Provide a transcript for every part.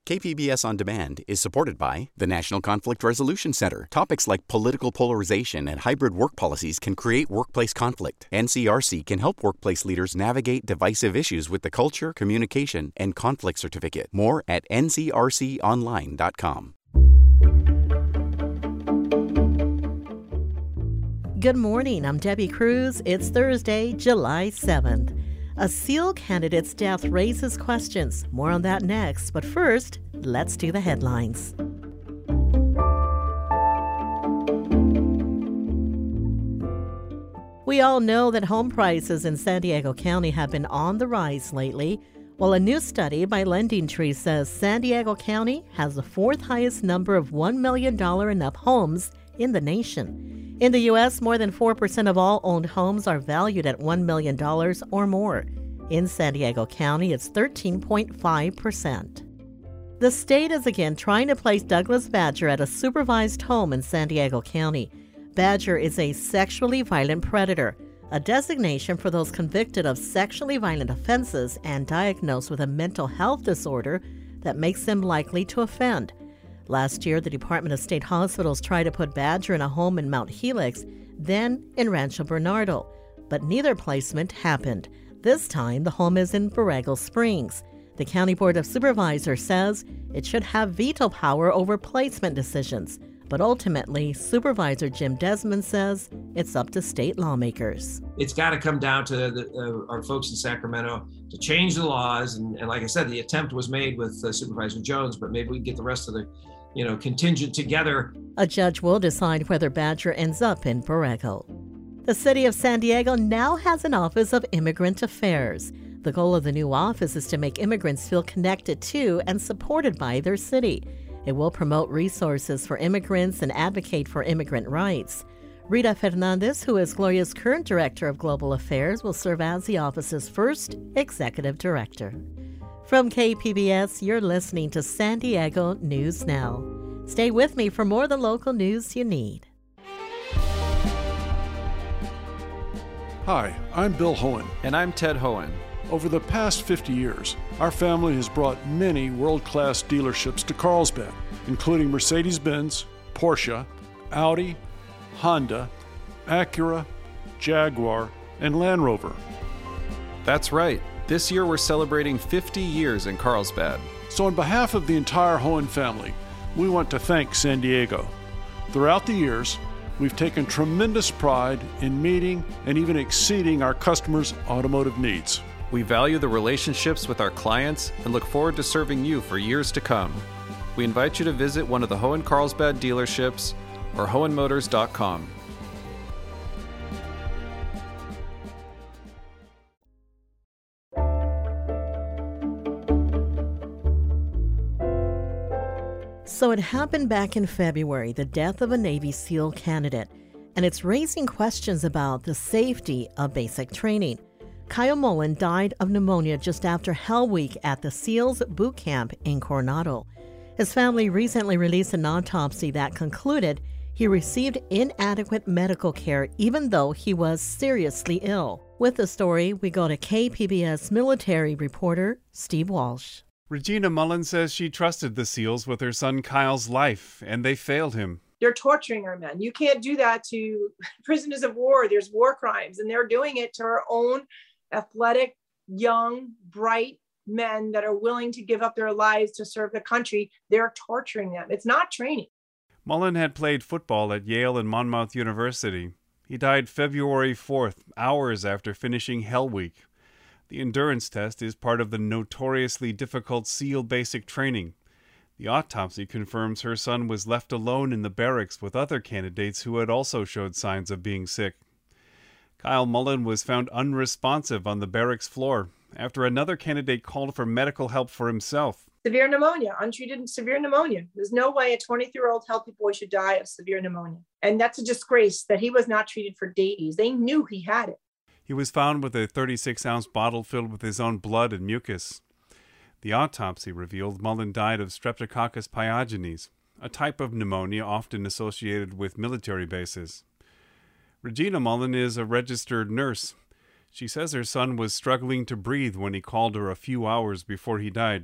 KPBS On Demand is supported by the National Conflict Resolution Center. Topics like political polarization and hybrid work policies can create workplace conflict. NCRC can help workplace leaders navigate divisive issues with the Culture, Communication, and Conflict Certificate. More at ncrconline.com. Good morning, I'm Debbie Cruz. It's Thursday, July 7th. A SEAL candidate's death raises questions. More on that next, but first, let's do the headlines. We all know that home prices in San Diego County have been on the rise lately. Well, a new study by LendingTree says San Diego County has the fourth highest number of $1 million and up homes in the nation. In the U.S., more than 4% of all owned homes are valued at $1 million or more. In San Diego County, it's 13.5%. The state is again trying to place Douglas Badger at a supervised home in San Diego County. Badger is a sexually violent predator, a designation for those convicted of sexually violent offenses and diagnosed with a mental health disorder that makes them likely to offend. Last year, the Department of State Hospitals tried to put Badger in a home in Mount Helix, then in Rancho Bernardo, but neither placement happened. This time, the home is in Borrego Springs. The County Board of Supervisors says it should have veto power over placement decisions, but ultimately, Supervisor Jim Desmond says it's up to state lawmakers. It's got to come down to our folks in Sacramento to change the laws, and like I said, the attempt was made with Supervisor Jones, but maybe we can get the rest of the contingent together. A judge will decide whether Badger ends up in Borrego. The city of San Diego now has an Office of Immigrant Affairs. The goal of the new office is to make immigrants feel connected to and supported by their city. It will promote resources for immigrants and advocate for immigrant rights. Rita Fernandez, who is Gloria's current Director of Global Affairs, will serve as the office's first executive director. From KPBS, you're listening to San Diego News Now. Stay with me for more of the local news you need. Hi, I'm Bill Hohen. And I'm Ted Hohen. Over the past 50 years, our family has brought many world-class dealerships to Carlsbad, including Mercedes-Benz, Porsche, Audi, Honda, Acura, Jaguar, and Land Rover. That's right. This year we're celebrating 50 years in Carlsbad. So on behalf of the entire Hohen family, we want to thank San Diego. Throughout the years, we've taken tremendous pride in meeting and even exceeding our customers' automotive needs. We value the relationships with our clients and look forward to serving you for years to come. We invite you to visit one of the Hohen Carlsbad dealerships or hohenmotors.com. So it happened back in February, the death of a Navy SEAL candidate, and it's raising questions about the safety of basic training. Kyle Mullen died of pneumonia just after Hell Week at the SEALs boot camp in Coronado. His family recently released an autopsy that concluded he received inadequate medical care even though he was seriously ill. With the story, we go to KPBS military reporter Steve Walsh. Regina Mullen says she trusted the SEALs with her son Kyle's life, and they failed him. They're torturing our men. You can't do that to prisoners of war. There's war crimes, and they're doing it to our own athletic, young, bright men that are willing to give up their lives to serve the country. They're torturing them. It's not training. Mullen had played football at Yale and Monmouth University. He died February 4th, hours after finishing Hell Week. The endurance test is part of the notoriously difficult SEAL basic training. The autopsy confirms her son was left alone in the barracks with other candidates who had also showed signs of being sick. Kyle Mullen was found unresponsive on the barracks floor after another candidate called for medical help for himself. Severe pneumonia, untreated severe pneumonia. There's no way a 23-year-old healthy boy should die of severe pneumonia. And that's a disgrace that he was not treated for days. They knew he had it. He was found with a 36-ounce bottle filled with his own blood and mucus. The autopsy revealed Mullen died of Streptococcus pyogenes, a type of pneumonia often associated with military bases. Regina Mullen is a registered nurse. She says her son was struggling to breathe when he called her a few hours before he died.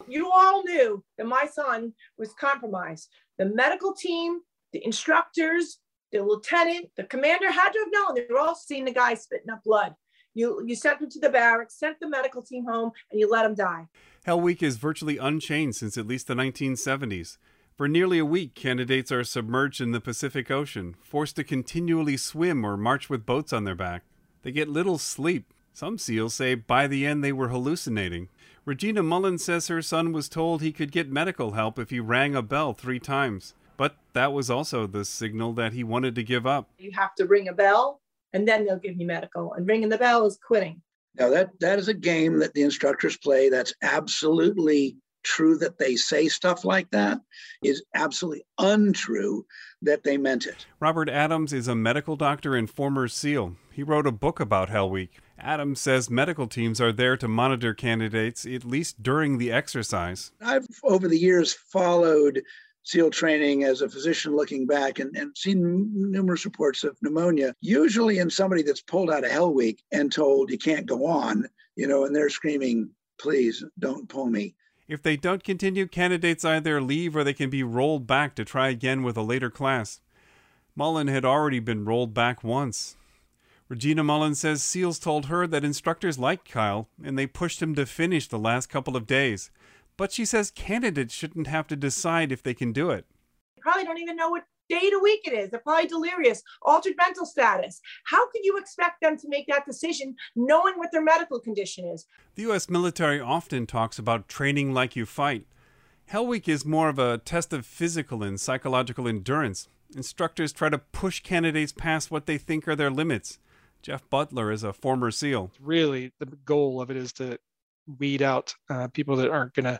You all knew that my son was compromised. The medical team, the instructors, the lieutenant, the commander had to have known. They were all seeing the guy spitting up blood. You sent him to the barracks, sent the medical team home, and you let him die. Hell Week is virtually unchanged since at least the 1970s. For nearly a week, candidates are submerged in the Pacific Ocean, forced to continually swim or march with boats on their back. They get little sleep. Some SEALs say by the end they were hallucinating. Regina Mullins says her son was told he could get medical help if he rang a bell 3 times. But that was also the signal that he wanted to give up. You have to ring a bell, and then they'll give you medical. And ringing the bell is quitting. Now, that is a game that the instructors play. That's absolutely true that they say stuff like that. Is absolutely untrue that they meant it. Robert Adams is a medical doctor and former SEAL. He wrote a book about Hell Week. Adams says medical teams are there to monitor candidates, at least during the exercise. I've, over the years, followed SEAL training as a physician looking back and seen numerous reports of pneumonia, usually in somebody that's pulled out of Hell Week and told you can't go on, and they're screaming, please don't pull me. If they don't continue, candidates either leave or they can be rolled back to try again with a later class. Mullen had already been rolled back once. Regina Mullins says SEALs told her that instructors liked Kyle and they pushed him to finish the last couple of days. But she says candidates shouldn't have to decide if they can do it. They probably don't even know what day of the week it is. They're probably delirious, altered mental status. How could you expect them to make that decision knowing what their medical condition is? The U.S. military often talks about training like you fight. Hell Week is more of a test of physical and psychological endurance. Instructors try to push candidates past what they think are their limits. Jeff Butler is a former SEAL. Really, the goal of it is to weed out people that aren't going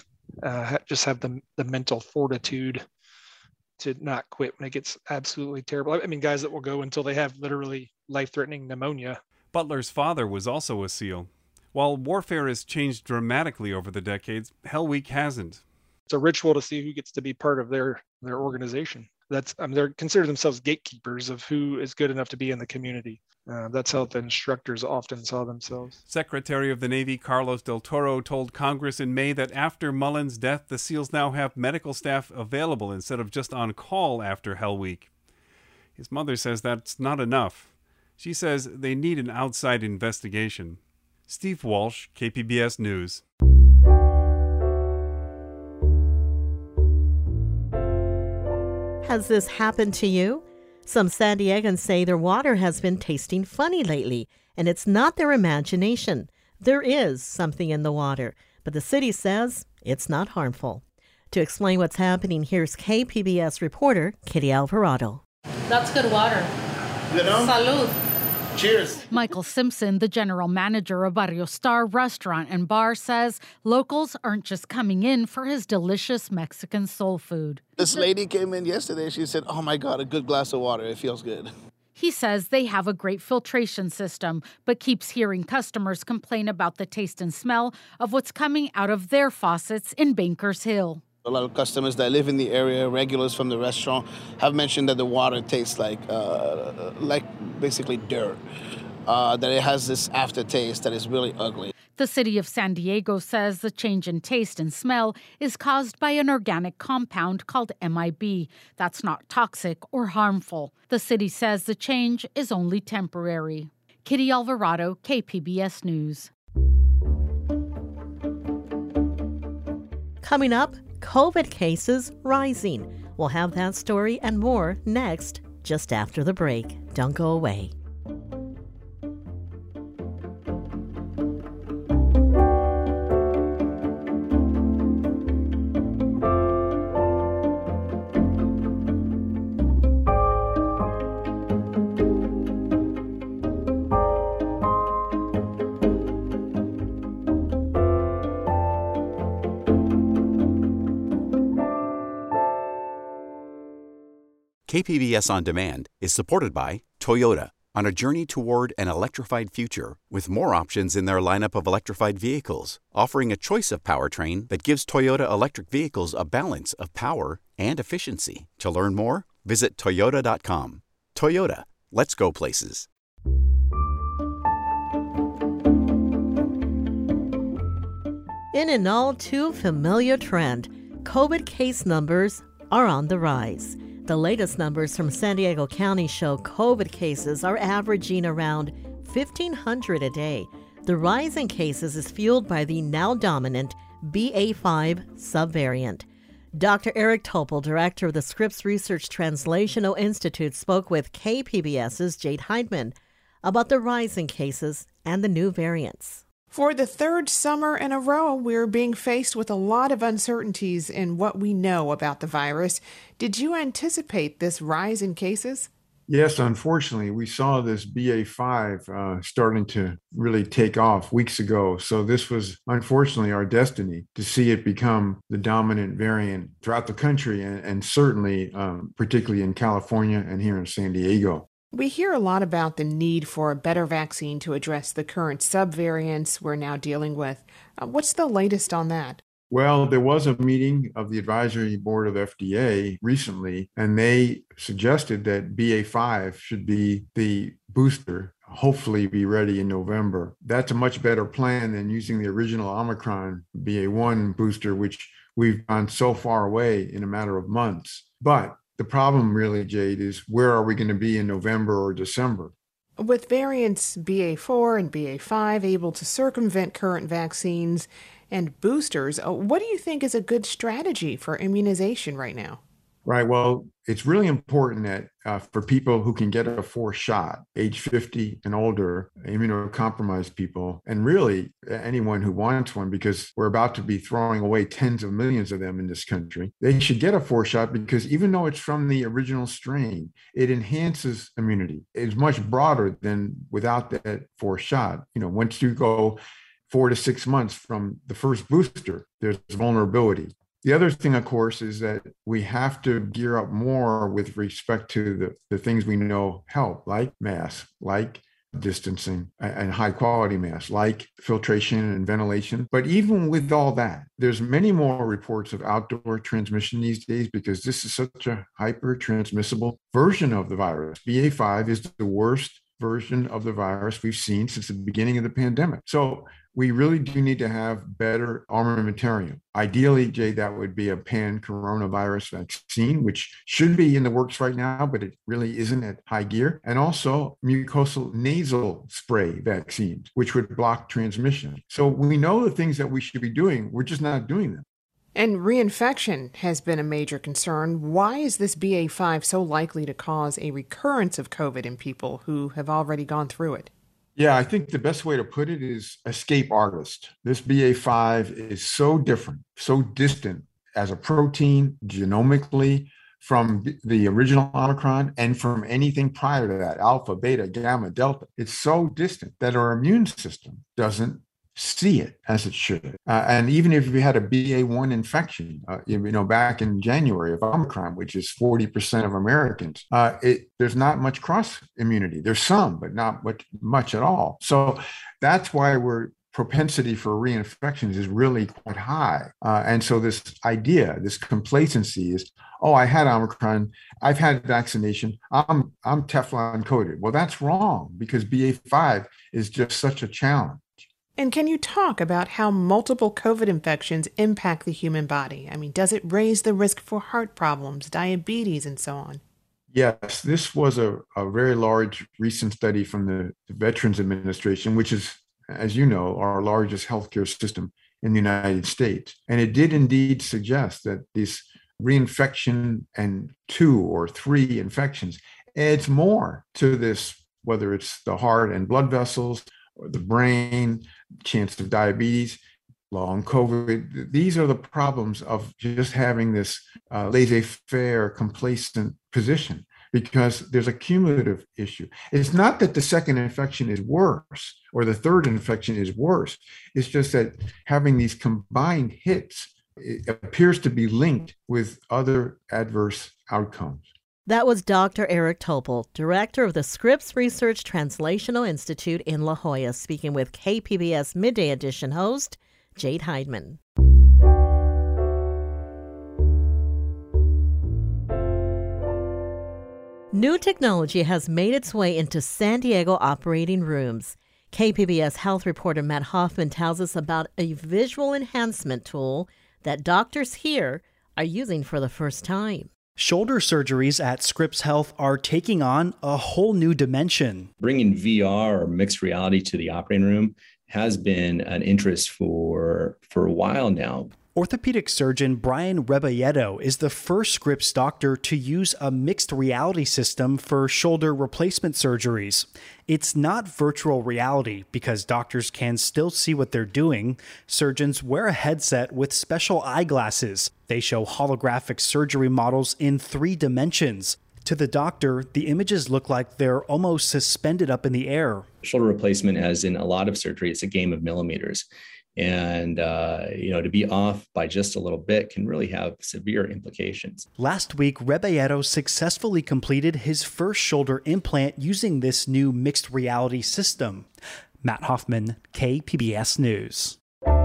to just have the mental fortitude to not quit when it gets absolutely terrible. I mean, guys that will go until they have literally life-threatening pneumonia. Butler's father was also a SEAL. While warfare has changed dramatically over the decades, Hell Week hasn't. It's a ritual to see who gets to be part of their organization. They're consider themselves gatekeepers of who is good enough to be in the community. That's how the instructors often saw themselves. Secretary of the Navy Carlos del Toro told Congress in May that after Mullins' death, the SEALs now have medical staff available instead of just on call after Hell Week. His mother says that's not enough. She says they need an outside investigation. Steve Walsh, KPBS News. Has this happened to you? Some San Diegans say their water has been tasting funny lately, and it's not their imagination. There is something in the water, but the city says it's not harmful. To explain what's happening, here's KPBS reporter Kitty Alvarado. That's good water. Salud. Cheers. Michael Simpson, the general manager of Barrio Star Restaurant and Bar, says locals aren't just coming in for his delicious Mexican soul food. This lady came in yesterday. She said, oh my God, a good glass of water. It feels good. He says they have a great filtration system, but keeps hearing customers complain about the taste and smell of what's coming out of their faucets in Bankers Hill. A lot of customers that live in the area, regulars from the restaurant, have mentioned that the water tastes like basically dirt, that it has this aftertaste that is really ugly. The city of San Diego says the change in taste and smell is caused by an organic compound called MIB that's not toxic or harmful. The city says the change is only temporary. Kitty Alvarado, KPBS News. Coming up, COVID cases rising. We'll have that story and more next, just after the break. Don't go away. KPBS On Demand is supported by Toyota, on a journey toward an electrified future with more options in their lineup of electrified vehicles, offering a choice of powertrain that gives Toyota electric vehicles a balance of power and efficiency. To learn more, visit Toyota.com. Toyota, let's go places. In an all too familiar trend, COVID case numbers are on the rise. The latest numbers from San Diego County show COVID cases are averaging around 1,500 a day. The rise in cases is fueled by the now dominant BA.5 subvariant. Dr. Eric Topol, director of the Scripps Research Translational Institute, spoke with KPBS's Jade Heidman about the rise in cases and the new variants. For the third summer in a row, we're being faced with a lot of uncertainties in what we know about the virus. Did you anticipate this rise in cases? Yes, unfortunately, we saw this BA.5 starting to really take off weeks ago. So this was unfortunately our destiny to see it become the dominant variant throughout the country and certainly particularly in California and here in San Diego. We hear a lot about the need for a better vaccine to address the current subvariants we're now dealing with. What's the latest on that? Well, there was a meeting of the advisory board of FDA recently, and they suggested that BA.5 should be the booster, hopefully be ready in November. That's a much better plan than using the original Omicron BA.1 booster, which we've gone so far away in a matter of months. But the problem really, Jade, is where are we going to be in November or December? With variants BA.4 and BA.5 able to circumvent current vaccines and boosters, what do you think is a good strategy for immunization right now? Right. Well, it's really important that for people who can get a fourth shot, age 50 and older, immunocompromised people, and really anyone who wants one, because we're about to be throwing away tens of millions of them in this country, they should get a fourth shot because even though it's from the original strain, it enhances immunity. It's much broader than without that fourth shot. Once you go 4 to 6 months from the first booster, there's vulnerability. The other thing, of course, is that we have to gear up more with respect to the things we know help, like masks, like distancing and high quality masks, like filtration and ventilation. But even with all that, there's many more reports of outdoor transmission these days because this is such a hyper transmissible version of the virus. BA.5 is the worst version of the virus we've seen since the beginning of the pandemic. So we really do need to have better armamentarium. Ideally, Jay, that would be a pan-coronavirus vaccine, which should be in the works right now, but it really isn't at high gear. And also mucosal nasal spray vaccines, which would block transmission. So we know the things that we should be doing. We're just not doing them. And reinfection has been a major concern. Why is this BA.5 so likely to cause a recurrence of COVID in people who have already gone through it? Yeah, I think the best way to put it is escape artist. This BA.5 is so different, so distant as a protein genomically from the original Omicron and from anything prior to that, alpha, beta, gamma, delta. It's so distant that our immune system doesn't see it as it should. And even if we had a BA.1 infection, back in January of Omicron, which is 40% of Americans, there's not much cross immunity. There's some, but not much at all. So that's why propensity for reinfections is really quite high. And so this idea, this complacency is, I had Omicron, I've had vaccination, I'm Teflon coated. Well, that's wrong because BA.5 is just such a challenge. And can you talk about how multiple COVID infections impact the human body? I mean, does it raise the risk for heart problems, diabetes, and so on? Yes, this was a very large recent study from the Veterans Administration, which is, as you know, our largest healthcare system in the United States. And it did indeed suggest that this reinfection and 2 or 3 infections adds more to this, whether it's the heart and blood vessels, or the brain, chance of diabetes, long COVID. These are the problems of just having this laissez-faire, complacent position because there's a cumulative issue. It's not that the second infection is worse or the third infection is worse. It's just that having these combined hits, it appears to be linked with other adverse outcomes. That was Dr. Eric Topol, director of the Scripps Research Translational Institute in La Jolla, speaking with KPBS Midday Edition host Jade Heidman. New technology has made its way into San Diego operating rooms. KPBS health reporter Matt Hoffman tells us about a visual enhancement tool that doctors here are using for the first time. Shoulder surgeries at Scripps Health are taking on a whole new dimension. Bringing VR or mixed reality to the operating room has been an interest for a while now. Orthopedic surgeon Brian Rebolledo is the first Scripps doctor to use a mixed reality system for shoulder replacement surgeries. It's not virtual reality because doctors can still see what they're doing. Surgeons wear a headset with special eyeglasses. They show holographic surgery models in 3 dimensions. To the doctor, the images look like they're almost suspended up in the air. Shoulder replacement, as in a lot of surgery, it's a game of millimeters. And, to be off by just a little bit can really have severe implications. Last week, Rebolledo successfully completed his first shoulder implant using this new mixed reality system. Matt Hoffman, KPBS News.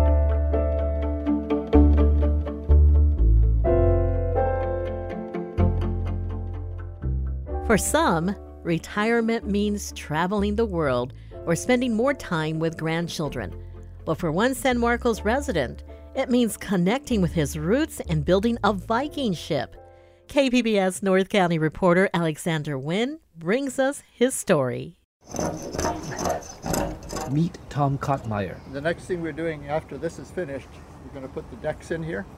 For some, retirement means traveling the world or spending more time with grandchildren. But for one San Marcos resident, it means connecting with his roots and building a Viking ship. KPBS North County reporter Alexander Nguyen brings us his story. Meet Tom Kottmeyer. The next thing we're doing after this is finished, we're going to put the decks in here.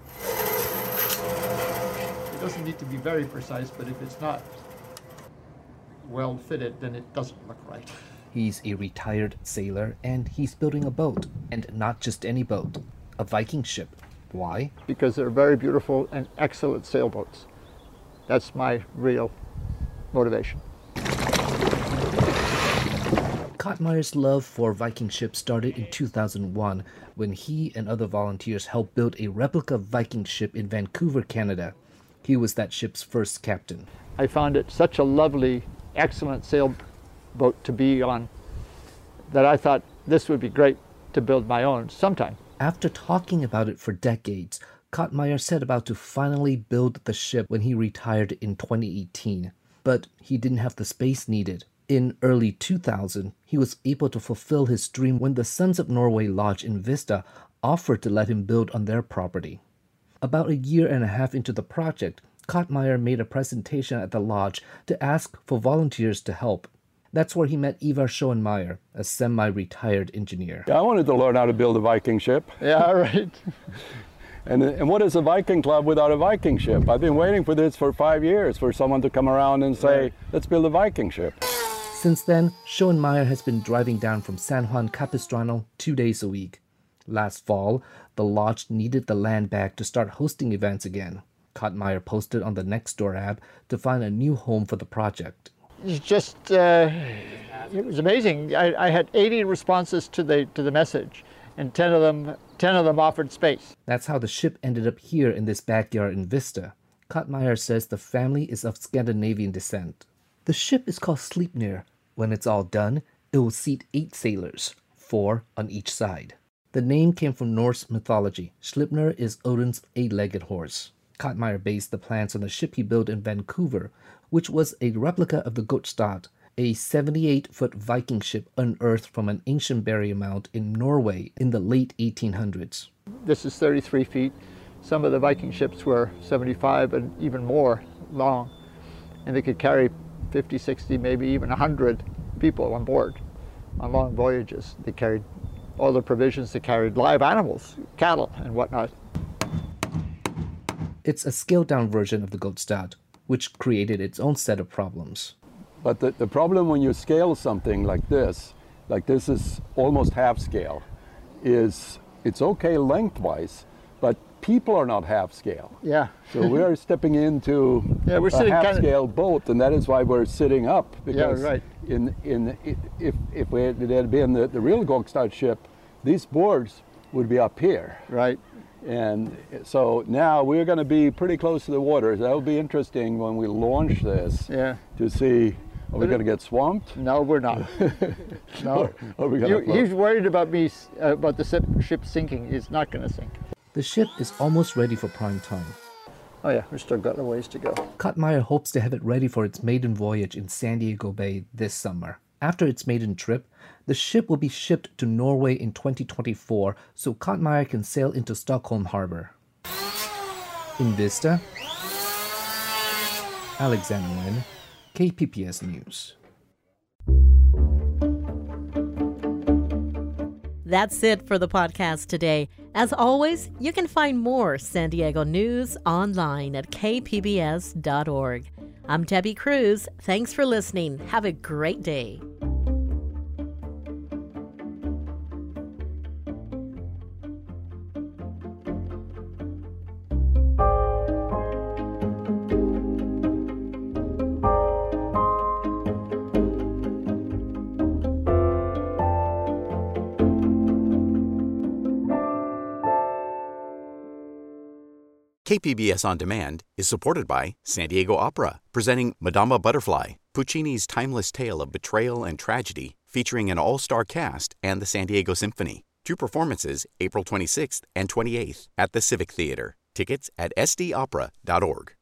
It doesn't need to be very precise, but if it's not well fitted, then it doesn't look right. He's a retired sailor, and he's building a boat, and not just any boat, a Viking ship. Why? Because they're very beautiful and excellent sailboats. That's my real motivation. Kottmeyer's love for Viking ships started in 2001 when he and other volunteers helped build a replica Viking ship in Vancouver, Canada. He was that ship's first captain. I found it such a lovely, excellent sailboat to be on that I thought this would be great to build my own sometime. After talking about it for decades, Kottmeyer set about to finally build the ship when he retired in 2018. But he didn't have the space needed. In early 2000, he was able to fulfill his dream when the Sons of Norway Lodge in Vista offered to let him build on their property. About 1.5 years into the project, Kottmeyer made a presentation at the lodge to ask for volunteers to help. That's where he met Ivar Schoenmeyer, a semi-retired engineer. I wanted to learn how to build a Viking ship. Yeah, right. And what is a Viking club without a Viking ship? I've been waiting for this for 5 years, for someone to come around and say, let's build a Viking ship. Since then, Schoenmeyer has been driving down from San Juan Capistrano 2 days a week. Last fall, the lodge needed the land back to start hosting events again. Kottmeyer posted on the Nextdoor app to find a new home for the project. It's just, it was amazing. I had 80 responses to the message, and 10 of them offered space. That's how the ship ended up here in this backyard in Vista. Kottmeyer says the family is of Scandinavian descent. The ship is called Sleipnir. When it's all done, it will seat 8 sailors, 4 on each side. The name came from Norse mythology. Sleipnir is Odin's 8-legged horse. Kottmeyer based the plans on the ship he built in Vancouver, which was a replica of the Gotstad, a 78-foot Viking ship unearthed from an ancient burial mound in Norway in the late 1800s. This is 33 feet. Some of the Viking ships were 75 and even more long, and they could carry 50, 60, maybe even 100 people on board on long voyages. They carried all the provisions, they carried live animals, cattle and whatnot. It's a scaled-down version of the Gotstad, which created its own set of problems. But the problem when you scale something like this is almost half scale, is it's okay lengthwise, but people are not half scale. Yeah. So we are stepping into we're a sitting half scale boat, and that is why we're sitting up. Because yeah, right. If it had been the real Gotstad ship, these boards would be up here. Right. And so now we're going to be pretty close to the water. That'll be interesting when we launch this to see, are we going to get swamped? No, we're not. No. Are we gonna he's worried about me, about the ship sinking. It's not going to sink. The ship is almost ready for prime time. Oh yeah, we've still got a ways to go. Kottmeyer hopes to have it ready for its maiden voyage in San Diego Bay this summer. After its maiden trip, the ship will be shipped to Norway in 2024 so Kattmeyer can sail into Stockholm Harbor. In Vista, Alexander Nguyen, KPBS News. That's it for the podcast today. As always, you can find more San Diego news online at kpbs.org. I'm Debbie Cruz. Thanks for listening. Have a great day. KPBS On Demand is supported by San Diego Opera, presenting Madama Butterfly, Puccini's timeless tale of betrayal and tragedy, featuring an all-star cast and the San Diego Symphony. 2 performances, April 26th and 28th at the Civic Theater. Tickets at sdopera.org.